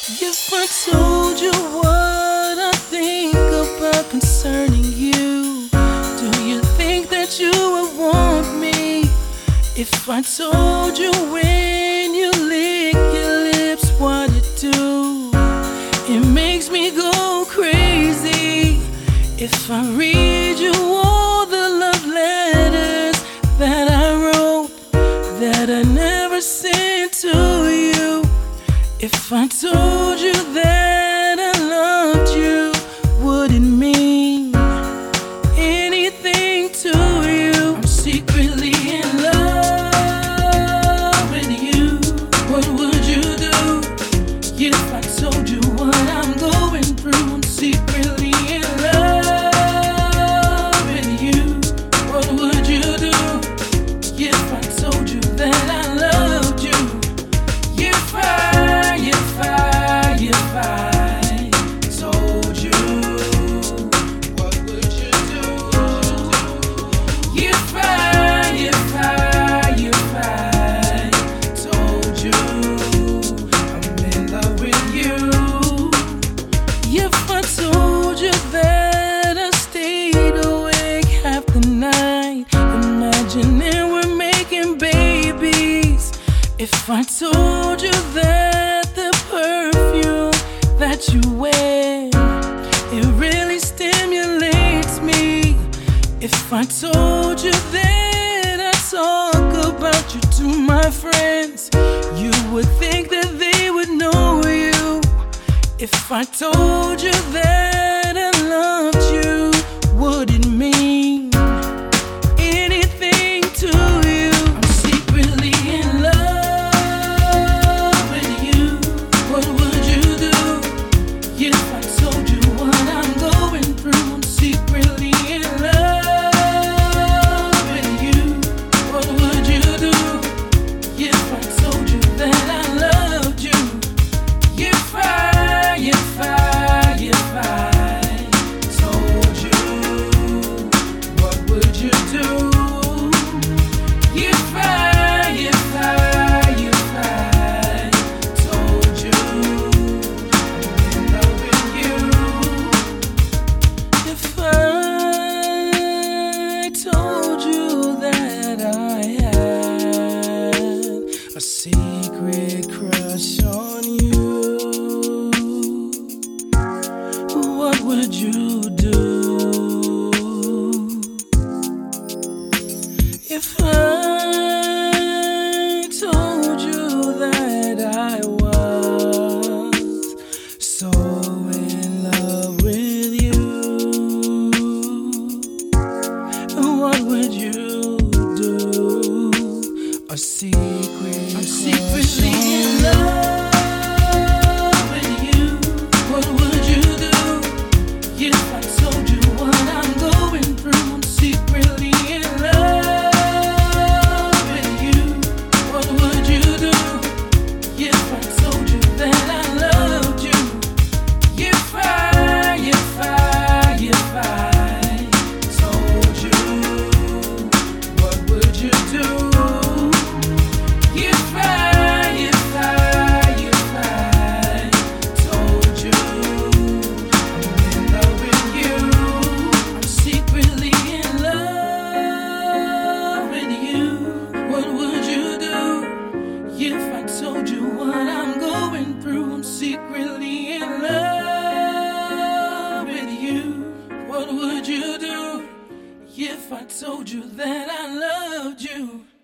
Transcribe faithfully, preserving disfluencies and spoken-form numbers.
If I told you what I think about concerning you, do you think that you would want me? If I told you when you lick your lips what it do, it makes me go crazy. If I read you all the love letters that I wrote that I never sent to you, if I told you that I loved you, would it mean anything to you? I'm secretly in love with you. What would you do if I told you what I'm going through? I'm secretly in love with you. What would you do if I told you that I loved you? If I If I, if I told you, what would you do? If I, if I, if I told you I'm in love with you. If I told you that I stayed awake half the night, imagining we're making babies. If I told you that the perfume that you wear, it really stimulates me. If I told you that I talk about you to my friends, you would think that they would know you. If I told you that I loved you, would it mean anything to you? I'm secretly in love with you. What would you do if I told you what I'm going through? I'm secretly in love with you. What would you do if I told you that I loved you? If I, if I, if I told you, what would you do? If I, if I, if I told you I'm in love with you. If I told you that I had a secret crush on you, what would you do? If I told you that I was so in love with you, what would you do? A secret I'm secretly in love with you. What would you do if I told you what I'm going through? I'm secretly in love with you. What would you do if I told you that I loved you? If I, if I, if I told you, what would you do? If I, if I, if I told you I'm in love with you, I'm secretly in love with you. What would you do if I told you what I'm going through? I'm secretly in love with you. What would you do if I told you that I loved you?